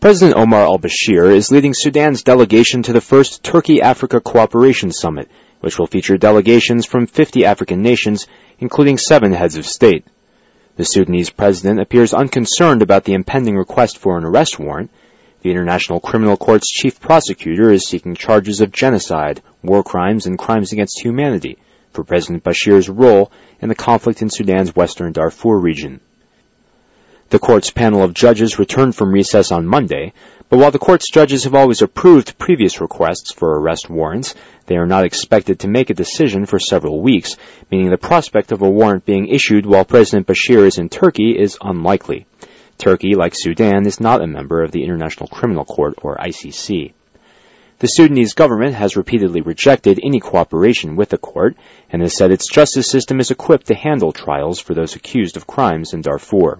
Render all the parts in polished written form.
President Omar al-Bashir is leading Sudan's delegation to the first Turkey-Africa Cooperation Summit, which will feature delegations from 50 African nations, including 7 heads of state. The Sudanese president appears unconcerned about the impending request for an arrest warrant. The International Criminal Court's chief prosecutor is seeking charges of genocide, war crimes, and crimes against humanity for President Bashir's role in the conflict in Sudan's western Darfur region. The court's panel of judges returned from recess on Monday, but while the court's judges have always approved previous requests for arrest warrants, they are not expected to make a decision for several weeks, meaning the prospect of a warrant being issued while President Bashir is in Turkey is unlikely. Turkey, like Sudan, is not a member of the International Criminal Court, or ICC. The Sudanese government has repeatedly rejected any cooperation with the court and has said its justice system is equipped to handle trials for those accused of crimes in Darfur.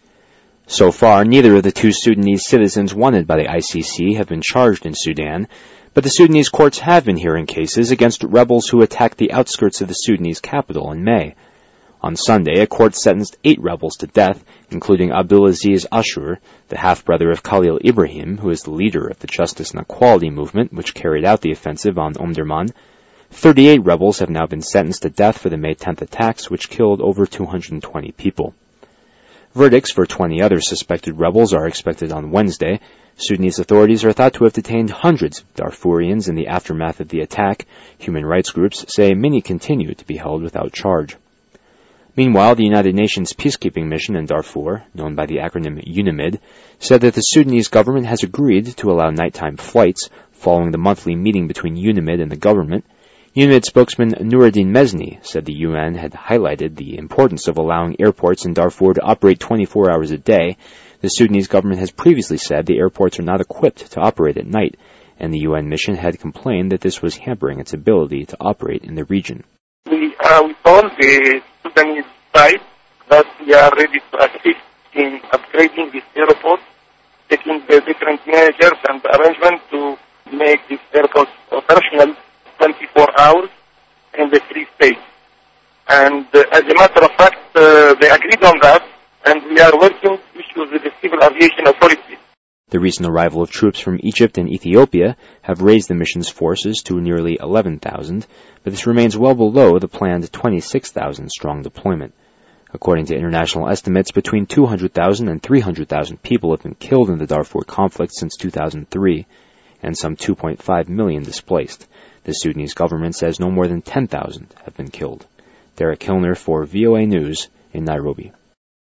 So far, neither of the 2 Sudanese citizens wanted by the ICC have been charged in Sudan, but the Sudanese courts have been hearing cases against rebels who attacked the outskirts of the Sudanese capital in May. On Sunday, a court sentenced 8 rebels to death, including Abdulaziz Ashur, the half-brother of Khalil Ibrahim, who is the leader of the Justice and Equality movement which carried out the offensive on Omdurman. 38 rebels have now been sentenced to death for the May 10th attacks, which killed over 220 people. Verdicts for 20 other suspected rebels are expected on Wednesday. Sudanese authorities are thought to have detained hundreds of Darfurians in the aftermath of the attack. Human rights groups say many continue to be held without charge. Meanwhile, the United Nations peacekeeping mission in Darfur, known by the acronym UNAMID, said that the Sudanese government has agreed to allow nighttime flights following the monthly meeting between UNAMID and the government. UNAMID spokesman Nuruddin Mesni said the UN had highlighted the importance of allowing airports in Darfur to operate 24 hours a day. The Sudanese government has previously said the airports are not equipped to operate at night, and the UN mission had complained that this was hampering its ability to operate in the region. We told the Sudanese side that we are ready to assist in upgrading this airport, taking the different measures and arrangements to make this airport operational 24 hours in the free state. And as a matter of fact, they agreed on that, and we are working issues with the Civil Aviation Authority. The recent arrival of troops from Egypt and Ethiopia have raised the mission's forces to nearly 11,000, but this remains well below the planned 26,000 strong deployment. According to international estimates, between 200,000 and 300,000 people have been killed in the Darfur conflict since 2003, and some 2.5 million displaced. The Sudanese government says no more than 10,000 have been killed. Derek Kilner for VOA News in Nairobi.